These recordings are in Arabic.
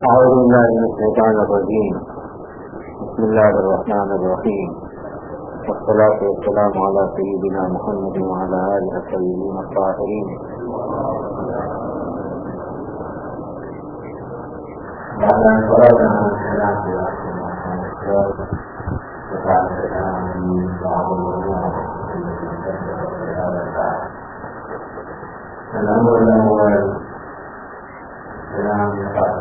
أعوذ بالله من الشيطان الرجيم. بسم الله الرحمن الرحيم، والصلاة والسلام على سيدنا محمد وعلى آله الطيبين الطاهرين. بعد أن فرغنا عن الكلام في الأحكام وبعد الكلام في بعض الأمور الأمر الأول كلام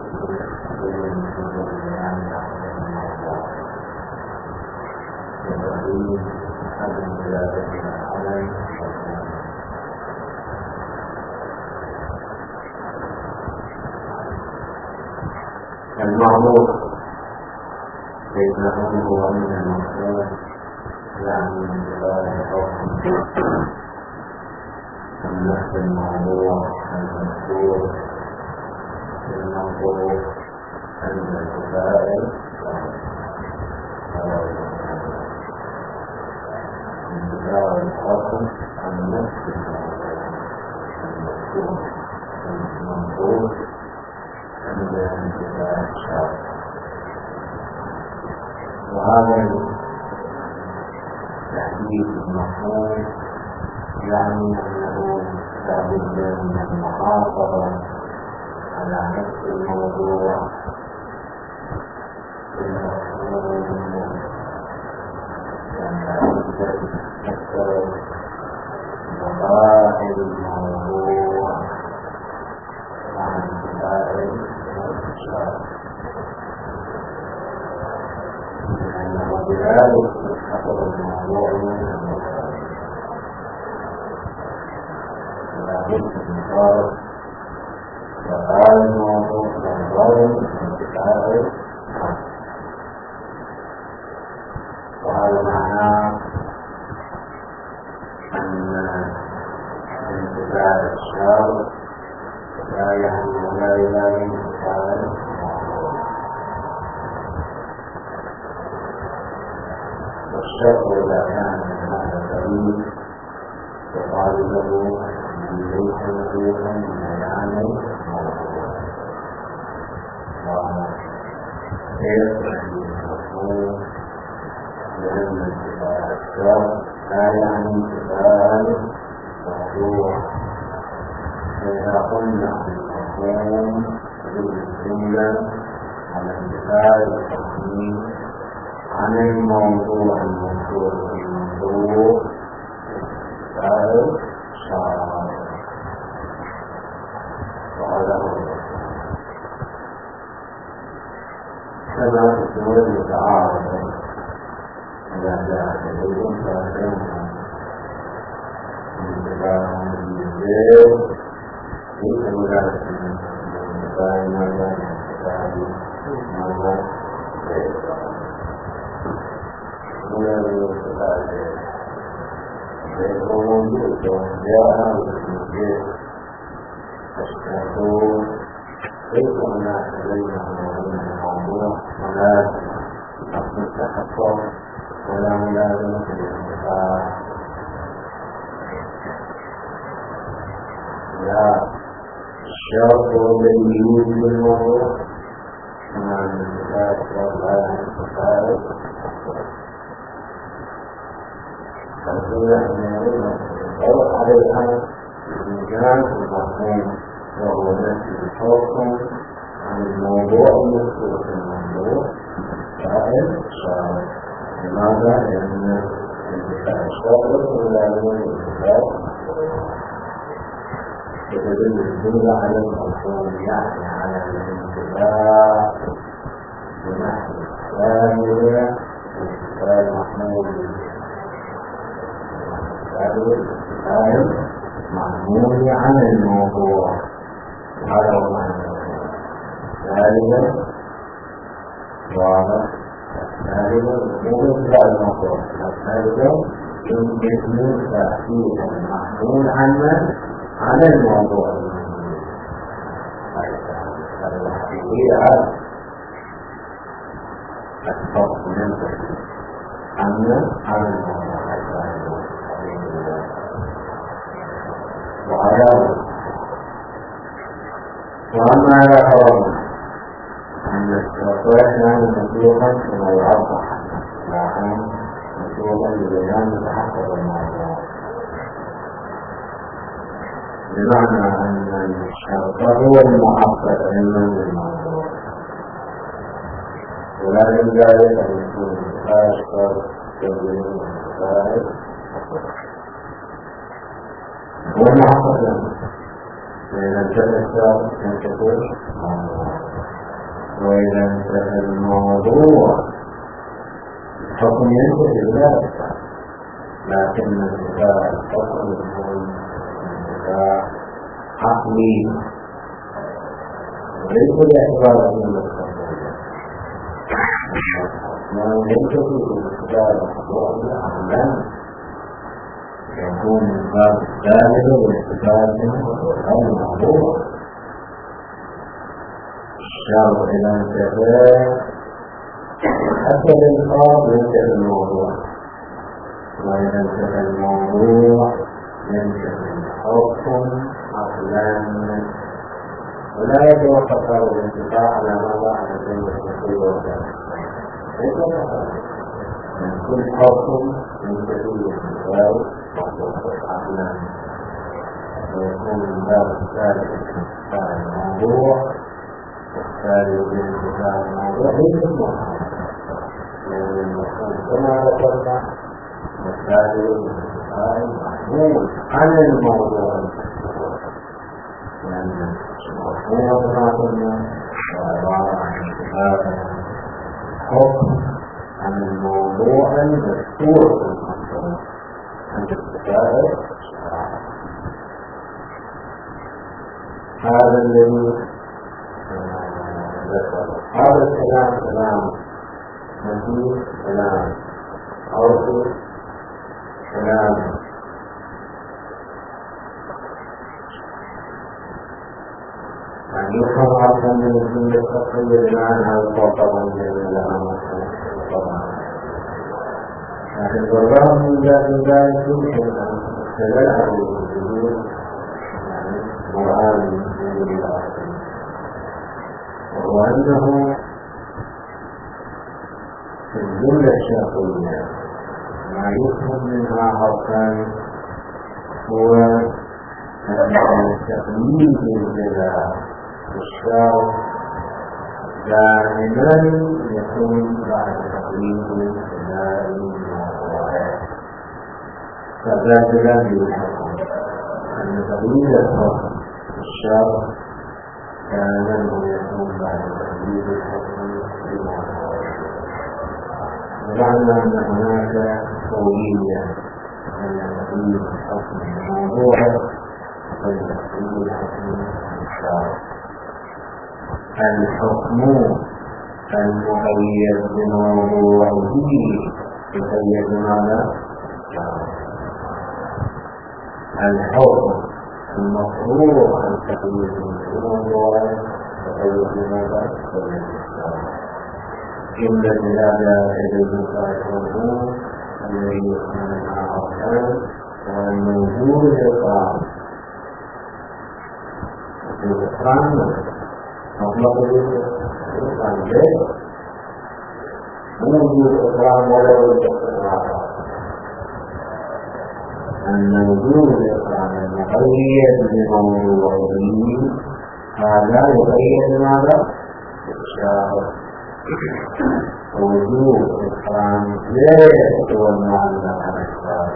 المعروف بينهم هو من المقصود، يعني من خلال الحكم النفس الموضوع المذكور المنظور عند الكفائل انتظار الحكم عن نفس المذكور المنظور عند انتظار الشرع. وهذا التحديث المفهوم يعني أنه لابد من المحافظة على نفس الموضوع المفهوم، أكثر مظاهر الموضوع عن انتفاع الشرع، لأنه بذلك يحفظ الموضوع من المظاهر. وقال الموضوع منظر انتفاع، وهذا معناه أن انتفاع الشر لا يعني ولا يلام انتفاع الموضوع، والشر إذا كان من هذا القبيل يقال له ليس نظيفا من بيان الموضوع، ويصبح المفهوم لأن انتفاع الشر لا يعني انتفاع الموضوع. فإذا قلنا عن المفهوم بالجملة على انتفاع التقنين عن الموضوع المذكور في الموضوع انتفاع الشرع، وهذا هو كما في السورة المتعارضة إذا جاء شيء فأخذهم انتفاعهم بالجيل ليس مجرد انتفاع ماذا انتفاع ماذا من الانتفاع يكون موجود جاء بالجيل فاشتهدوا ليس هناك بينهم وبين الموضوع ملازم أصل التحقق ولا ملازمة الانتفاع. لا، الشرط هو الذي يوجد الموضوع، كما أن الانتفاع الشرط لا يعني الانتفاع فالدولة أن يتطرق عليها بإمكان المفهوم، وهو نفس الحكم عن الموضوع المذكور في الموضوع فاعل شرط. لماذا؟ لأن انتفاع الشرط ملازم الانتفاع، يتدل الجملة على المفهوم يعني على الانتفاع بنحو الثانية انتفاع المحمول محمول عن الموضوع. هذا هو معنى ثالثا واضح. ثالثا يوجد الموضوع، الثالثا يمكن تأثير المحمول عن الموضوع. هي الفرق ينتهي عن الموضوع وعلامه. وأما لا فرضنا أن الشرطات مطلوبا كما يوضح لكن مطلوبا لبيان تحقق الموضوع، بمعنى أن الشرط هو المعبر علما بالموضوع، ولا من ذلك أن يكون الآشكر يبين الفائد هو معبر له، فإذا انتهى الشرط ينتهي الموضوع، وإذا انتهى الموضوع الحكم ينتهي بذلك، لكن انتهاء الحكم يكون انتهاء عقلي وليس باعتبار المستقبل، ينتهي بانتهاء الحكم عقلا يكون من باب الثالث والاستفادة من الموضوع. الشرط إذا انتهى حتى الإنقاذ ينتهي الموضوع، وإذا انتهى الموضوع ينتهي الحكم عقلا، ولا يتوقف هذا الانتفاع على ما بعد الشيء والذات، كل حكم ينتهي الانتفاع عقلا، ويكون من باب الثالث انتفاع الموضوع، والثالث انتفاع الموضوع ليس الموضوع كما ذكرنا، والثالث انتفاع المحمول عن الموضوع، لأن المفهوم كما قلنا وعبارة عن انتفاع الحكم عن الموضوع المذكور في المفهوم عند الكتابة. هذا الذي هذا الكلام كلام مزيد، كلام أوصف، كلام يفهم عرفا من الدين التقوية بمعنى الطبع من الأمر طبعا، لكن بالرغم من ذلك يمكن أن تتبعه الوجود مرآن من الآخرين، وهو أنه في الجملة الشرطية ما يفهم منها حرفان هو تقليد الجزاء الشرط دائما يكون بعد تقليد الجزاء الموضوعات، فذاك لا يحكم أن تقليد الحكم الشرط دائما يكون بعد تقليد الحكم الموضوعات، بمعنى أن هناك قولية بين تقليد الحكم الموضوعات وبين تقليد الحكم الشرط. الحكم المقيد بموضوعه يقيد بماذا؟ الحكم المفروض أن تقيد بموضوعه يقيد بماذا؟ جملة هذا المفروض الذي يكون مع أركان والموجود الإقرار، الإقرار مطلق الإقرار جيد موجود الإقرار ولو الإقرار، أن وجود الإقرار المقيد بموضوعه هذا يقيد ماذا؟ الشارع، وجود الإقرار جيد هو المعلق على الشارع،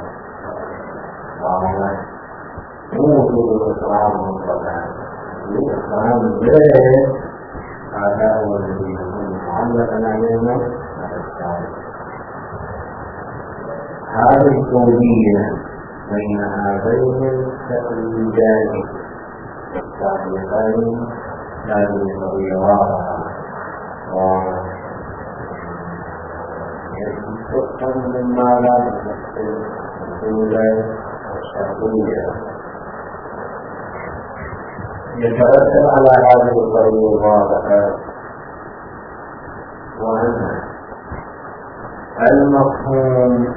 وجود الإقرار مطلقا الإقرار جيد هذا هو الذي يكون معلقا علينا على الشارع. هذه الكونية بين هذين التقليدان السابقين هذه قضية واضحة ويستفهم مما لا نفسه الأولى الشرطية يترتب على هذه القضية الواضحة، وأن المفهوم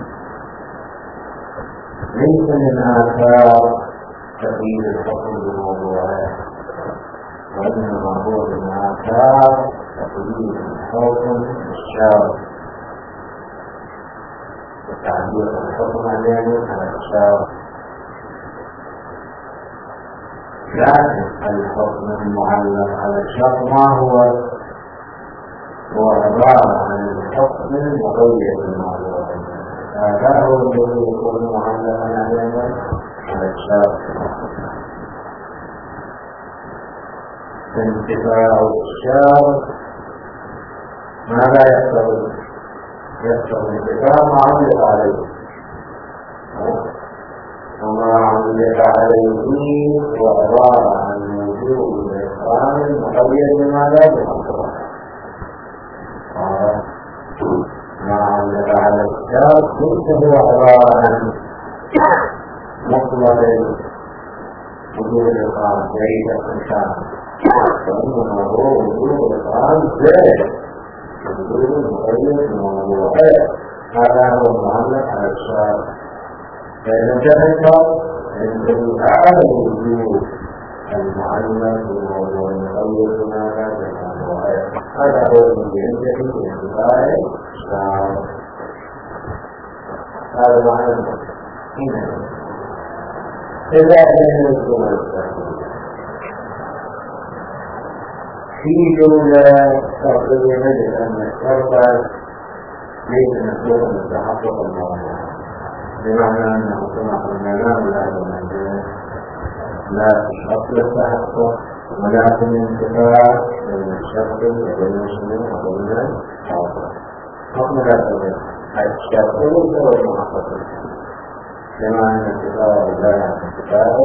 ليس من آثار تقييد الحكم بالموضوعات، وإنما هو من آثار الحكم الشرعي وتعبير الحكم عليه على الشرع، لكن الحكم المعلق على الشرع ما هو عبارة عن الحكم المقيد بالمعلومات. هذا هو الذي يكون معلقا على الشرع. انتفاع الشرع ماذا يقتضي؟ يقتضي انتفاع ما علق عليه، وما علق عليه هو عبارة عن وجود الإحرام مقيد بماذا؟ بالمعلومات. ما علق على الشرع هو عبارة عن مطلق وجود الإحرام بعيد الإنسان، فإنه هو وجود الإحرام زائد وجود مقيد بموضوعات. هذا هو المعلق على الشرع. فإذا انتهت عند أعلى وجود المعلق بالموضوع المقيد بموضوعات، هذا هو الذي ينتهي بانتفاع الشرع. هذا معنى هنا. إذا كان يكون في جملة تقضي مجد أن الشرط ليس مسؤولا من تحقق الموضوع، بمعنى أنه كما قلنا لا هذا المجال لا أصل التحقق ولكن انتفاع من الشرط وبين المسلمين وبين الحاضر. حكم ذلك الشرط هو المحقق، كما أن انتفاع الله انتفاع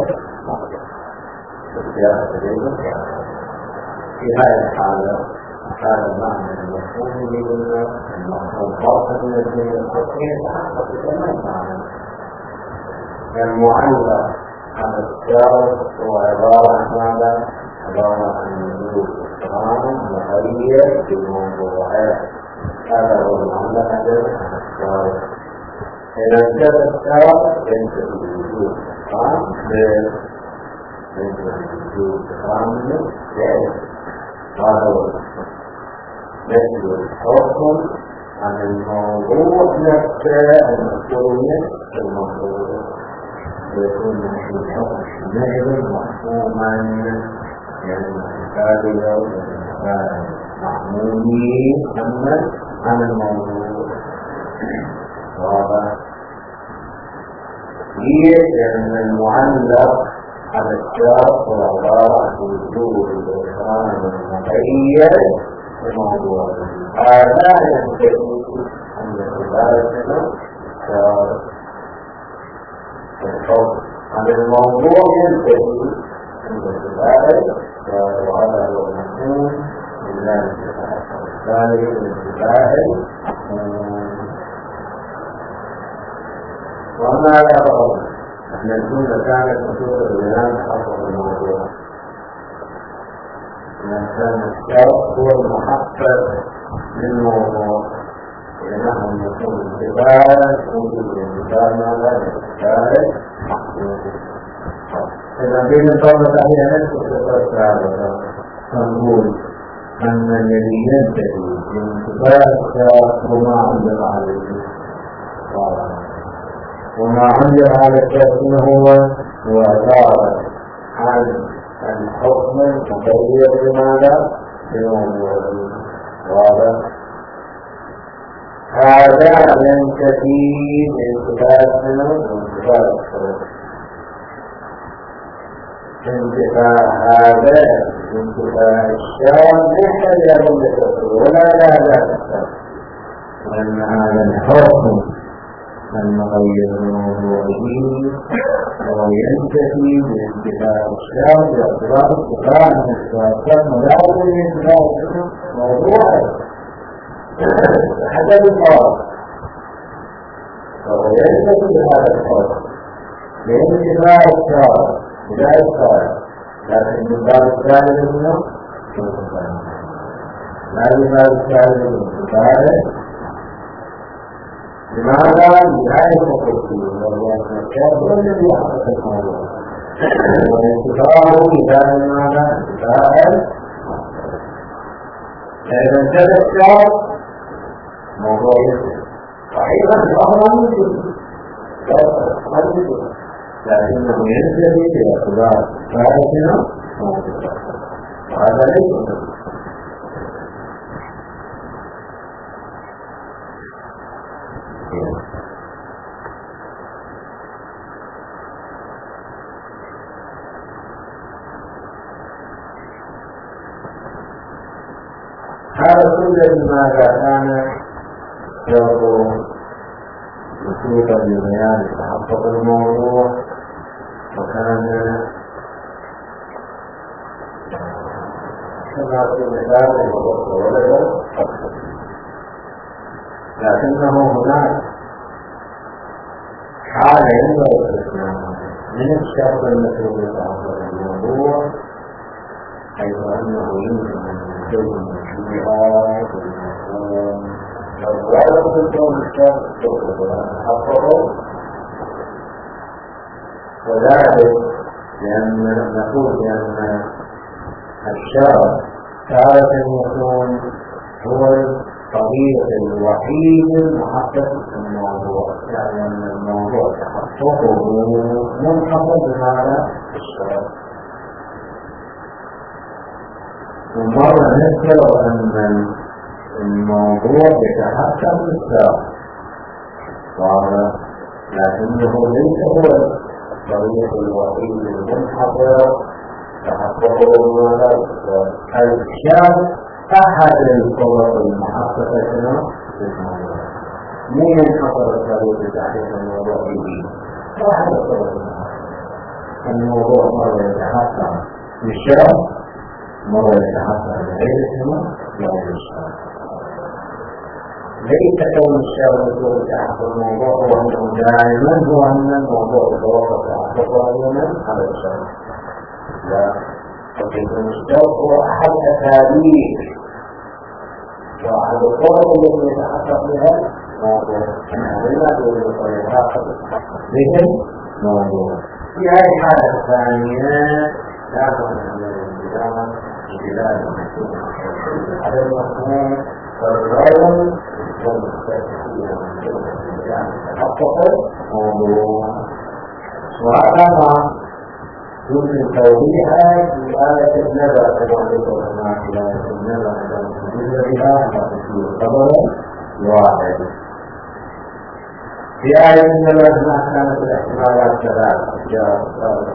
السياحة جيدة. في هذه الحالة هذا المعنى المفهوم لنا المفهوم خاصة من الدين الحقيقي يتحقق بكمان معنى. المعلق على الشرط هو عبارة عن ماذا؟ عبارة عن وجود إحرام مقيد بالموضوعات. هذا هو المعلق على الشرط. إذا انتهى الشرط ينتهي بوجود إحرام وجود إحرام ذلك. هذا هو نسل الحكم عن الموضوع نفسه المسؤولية الموضوع، ويكون نسل الحكم حينئذ محكوما يعني كتابية محمولي عن الموضوع. واضح؟ هي لأن المعلق على الشرط وعبارة عن وجود الإحرام المقيد بموضوع. هذا ينتهي عند عبارتنا شرط الحكم عن الموضوع ينتهي عند عبارة وهذا هو المفهوم من الانتفاع الثاني الانتفاع. وما لا يرغب أن الجملة كانت مشهورة بالبيان تحقق الموضوع، كان الشرط هو المحقق للموضوع، لأنه يكون انتفاعا وجود الانتفاع ماذا؟ الانتفاع إذا بين الطلبة أحيانا تتصل هذا فنقول أن الذي ينتهي بانتفاع الشرط وما علق عليه، وما علق على الشرط هو عبارة عن الحكم المقيد بماذا؟ بموضوع. واضح؟ هذا ينتفي بانتفاع وانتفاع الشرط. انتفاع هذا انتفاع الشرط ليس يظل الشرط ولا لا الشرط، لأن هذا الحكم المقيد بموضوعه وهو ينتهي بانتفاع الشرط باعتبار انتفاع الشرط ولا بانتفاع موضوعه حسب القرار، فهو ينتهي بهذا الحكم بانتفاع الشرط لا الشرط، لكن انتفاع الثالث منه لا انتفاع الثالث منه انتفاعه. لماذا؟ لآية التفسير والله هو الذي يحقق الموضوع، والانتفاع إذا لماذا؟ انتفاع فإذا انتهى الشعر موضوع يسر صحيحا الأمر ما يجوز لكنه ينتهي إلى خلاف ثالثنا وهذا ليس هذا كله لماذا كان يرضو مكتوبا ببيان تحقق الموضوع وكان كما في مثال ولد لكنه هناك حالة ينبغي الاستثناء من الشرط المكتوب تحقق الموضوع حيث أنه يمكن أن يكون مشروعا في المفهوم لو يكون الشرط تحققه وذلك لأن نقول بأن الشرط تارة يكون هو الطريق الوحيد المحقق في الموضوع يعني أن الموضوع تحققه منحصر بهذا الشرط ومرة نذكر أن الموضوع يتحقق بالشرط لكنه ليس هو الطريق الوحيد المنحصر تحققه ماذا الشرط أحد الطرق المحققة للموضوع مو ينحصر الطريق لتحقيق الموضوع به أحد الطرق الموضوع مرة يتحقق بالشرط مرة يتحقق بغير الشرط بغير الشرط ليس كون الشرط يقول تحقق الموضوع هو أنه دائما هو أن الموضوع يتوقف تحققه أيضا على الشرط لا قد يكون الشرط هو أحد أساليب وأحد الطرق التي يتحقق بها موضوع لما تقول الطريقات لكن موضوع في هذه الحالة الثانية لا تكون الانتظام بلاد المسؤول هذا المفهوم فالرجل والمستثمرين تحقق موضوع وهذا ما يمكن توضيحها في آية النبأ كما ذكر هناك في آية النبأ بالنسبة بها على تفسير خبر واحد. في آية النبأ هناك كانت الاحتمالات ثلاثة جاءت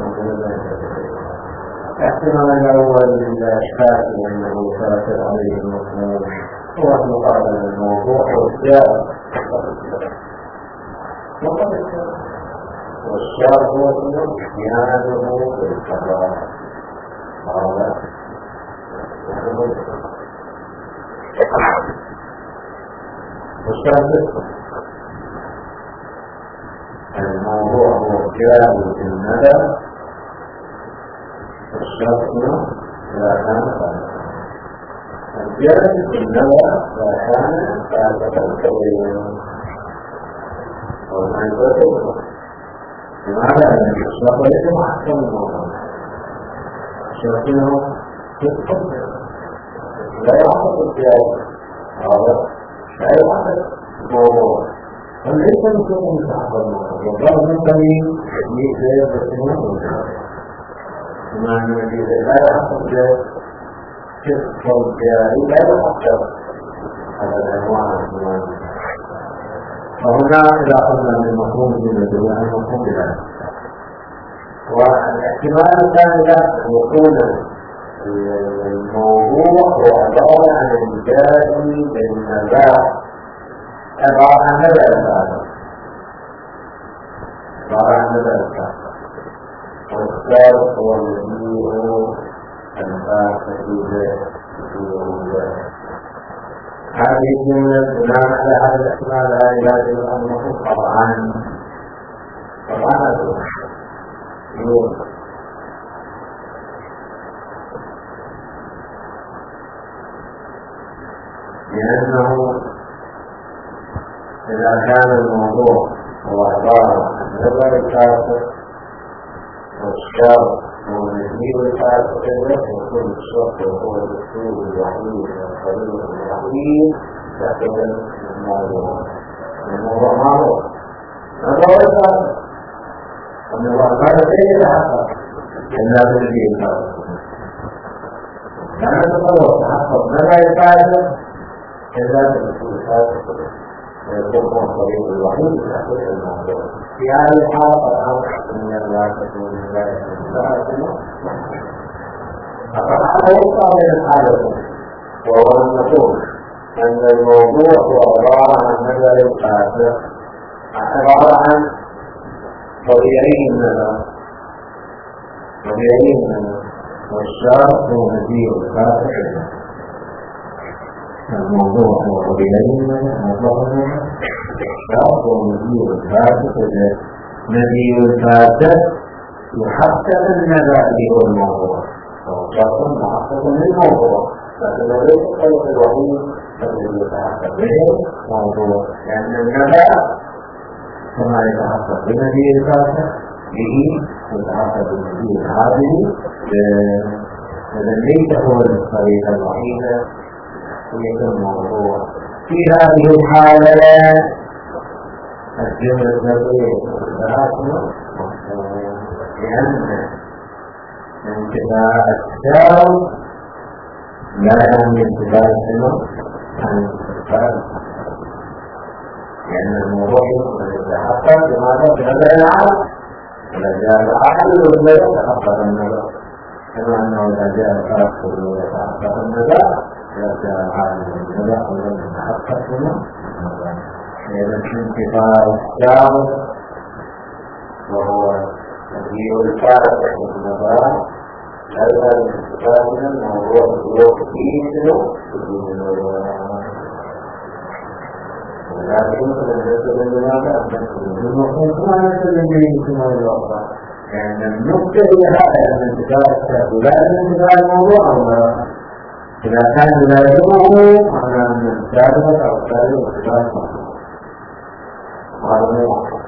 الاحتمال الأول للإشكال لأنه ترتب عليه المفهوم هو المقابل للموضوع والسياق والشرط هو احتياجه بالقضاء هذا والشرط الموضوع هو جاء في الندى والشرط لا كان الجاء في الندى لا كان فاتتكوين وما يتوقف لماذا؟ لأن الشرط ليس محكم الموضوع الشرط له لا يعطف الجاء هذا لا يعطف الموضوع وليس مكتوب متعقد الموضوع والله من قليل يجب يستمر بما أن لا يعطف الجاء كيف الجاء لا يعطف هذا العنوان الموضوع فهنا إذا أخذنا من المفهوم بالنسبة عن المفهوم بذلك والاحتمال الثاني يكون الموضوع هو عبارة عن الجاري بالنبات عبارة عن نبات والثالث هو المسيح الفاسد هذه الجملة بناء على هذا الاحتمال لا يجب أن نقول طبعا لأنه إذا كان الموضوع هو عبارة عن نظر الكافر والشر هو تنبيه الفاسق يكون الشرط وهو الدستور الوحيد والقانون الوحيد لكن الموضوع معروف. هذا هو الفاسق. الموضوع الفاسق يتحقق إلا بالدين الفاسق. كان يتصور تحقق نبع الفاسق إلا بالدستور الفاسق ويكون الطريق الوحيد لتحقيق الموضوع. في هذه الحالة الأمر من الله تكون الله فهذا يقع من الحالة وهو أن نقول أن الموضوع هو عبارة عن نظر الفاسق عبارة عن طبيعي النظر والشرط هو مزيد الفاسق الموضوع هو طبيعي النظر الشرط هو مزيد الفاسق مزيد الفاسق يحقق النظر هو الموضوع فهو شرط محقق للموضوع لكن ليس الطريق الوحيد الذي يتحقق به موضوع لأن النظر كما يتحقق بمزيد الفاسق به يتحقق بمزيد العادل إذا ليس هو الطريق الوحيد ليس الموضوع. في هذه الحالة الجملة الذاتية لأن انتفاع الشرط لا يعني انتفاع الشرط عن انتفاع لأن الموضوع يتحقق بماذا؟ بهذا العقل إذا جاء العقل ولا يتحقق النظر كما أنه إذا جاء العقل ويتحقق النظر إذا جاء العقل والنظر ولم يتحقق النظر إذا انتفاع الشرط وهو تغيير الفارق في النظر هذا الانتفاع من الموضوع الوقت فيه لكن يمكن أن يكون لماذا؟ ما يسلم به ثم الوقت لأن النقطة هي هذا الانتفاع الشرط لا الانتفاع الموضوع إذا كان لا يدعوه معنى أن السابق أو السابق انتفاع الموضوع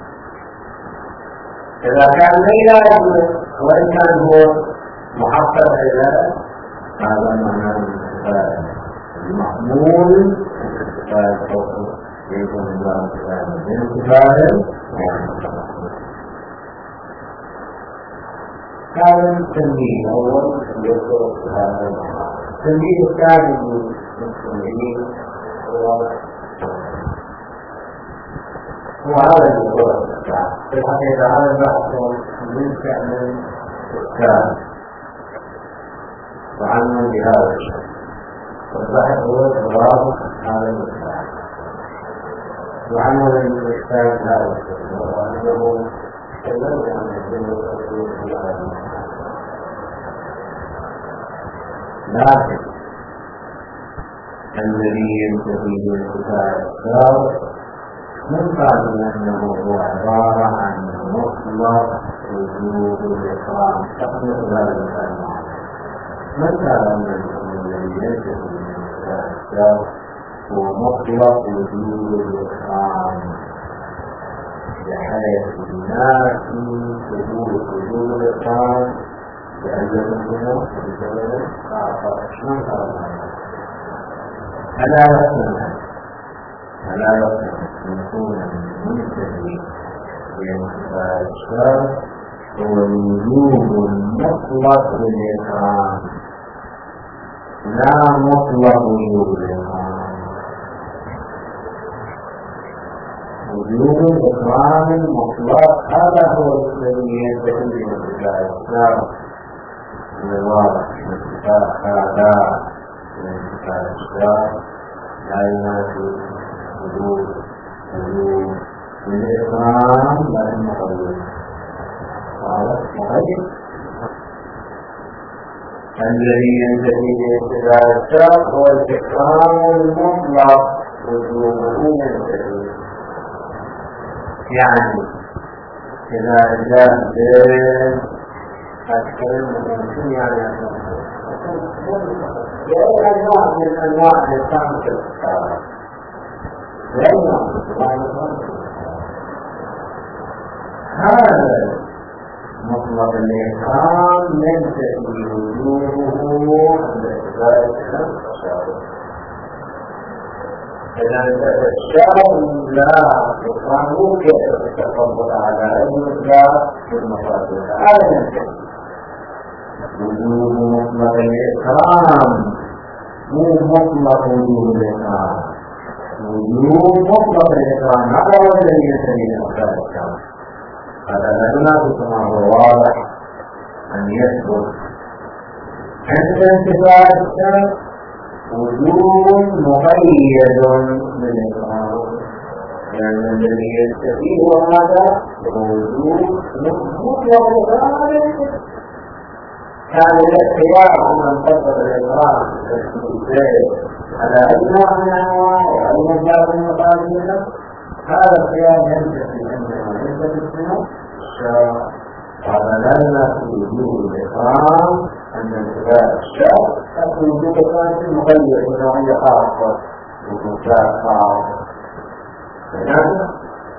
إذا كان لا يدعوه وإن كان هو محقق إلى هذا معنى المحمول يكون الله تعالى هذا التنبيه أول يذكر هذا التنبيه الثاني للمسلمين هو هذا الموضوع في الحقيقة هذا البحث من شأن الإسلام وعنه بهذا الشيء والبحث هو إضراب هذا الإسلام وعنه للإسلام هذا الشيء وأنه تكلم عن الدين والتوحيد في هذا الإسلام لكن الذي ينتهي بالكتاب السابق من بعد أنه هو عبارة عن مطلق وجود الإكرام تقدر هذا الكلام من كان الذي ينتهي بالكتاب السابق هو مطلق وجود الإكرام بحيث ينافي وجود الإكرام بأجل منه بسبب آخر من كان ألا يصنع يكون المنتهي بانتفاع الشر هو الوجوب المطلق للإكرام لا مطلق وجوب الإكرام وجوب الإكرام المطلق هذا هو الذي ينتهي بانتفاع الشر من الواضح هذا بانتفاع الشر لا ينافي وجود الإكرام لكن مقبول الذي ينتهي بانتفاع الشر هو الإكرام المطلق وجوبه ينتهي يعني إذا جاء أكثر من يعني أنواع من أنواع الإكرام في الإكرام هذا مطلق الإكرام ليس فيه وجوده عند ذلك التشابه. إذا التشابه لا يكرم كيف التفضل على علم لا في المفاتيح هذا وجود مطلق الإكرام مو مطلق وجود الإكرام. وجود مطلق الإكرام هذا هو الذي يسميه أفعال الكرام. هذا لا ينافي كما هو واضح أن يثبت عند انتفاع الشرط وجود مقيد بالإكرام، لأن الذي يستفيد هذا وجود مطلق الإكرام. كان الاختيار من فضل الإكرام على أي نوع من أنواع وأي مجال من مقابلها، هذا الخيار ينتفي عندما ينتفي السنة الشرع. هذا لا ينافي وجود الإكرام عند انتفاء الشرع، لكن وجود الإكرام مقيد بنوعية خاصة ومشاء خاص. لذلك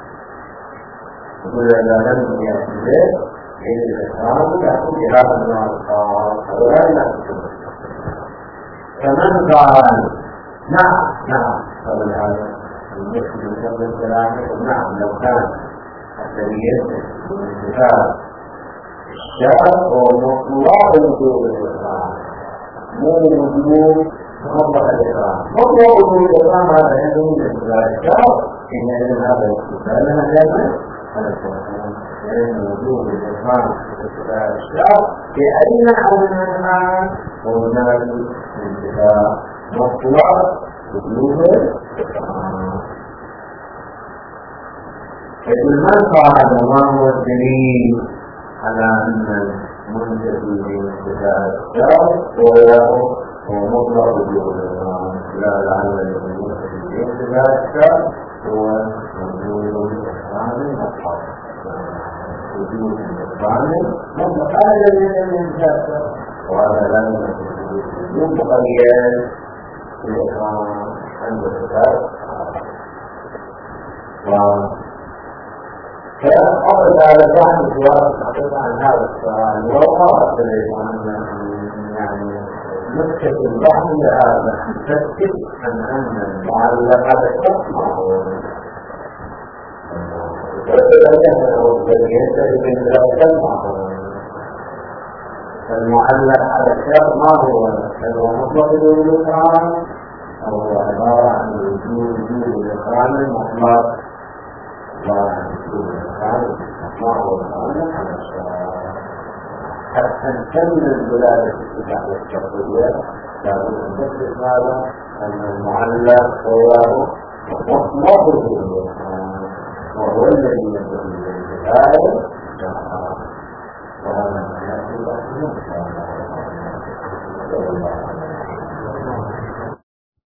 يقول إذا لم يأتي به الإكرام يأتي بهذا النوع الخاص ولا ينافي. كمن قال نعم قبل هذا المسلم قبل الكلام نعم لو كان السرية انتفاع الشرع ومطلق وجود الإكرام مو وجود مطلق الإكرام. مطلق وجود الإكرام هذا يدعو لانتفاع الشرع إن علم هذا الاستفادة لنا جاءنا على التوحيد، لأن وجود الإكرام انتفاع الشرع بأي نحو من الأنواع وهناك انتفاع مطلق وجود الإكرام. فإن من قال ما هو الدليل على أن المنتفي بانتفاع الشرع هو مطلق وجود الإكرام، لا لعل المنتفي بانتفاع الشرع هو وجود الإكرام المطلق. وجود الإكرام مطلق هذا الذي ينتفع، وهذا لا يمكن مقيد الإكرام عند الكتاب. فأقصد على فهم السؤال حقيقة عن هذا السؤال وقرأت يعني نكتة البحث لهذا تثبت أن المعلقة تسمع المعلق على الشرط ما هو مطلق وجود الإكرام أو هو عبارة عن وجود الإكرام المطلق ما هو الإكرام على الشرط. حتى نكمل الولاية الاتباع الشرطية لابد أن نثبت هذا أن المعلق هو مطلق وجود الإكرام وهو الذي ينبغي للولاية وهذا ما يأتي بعد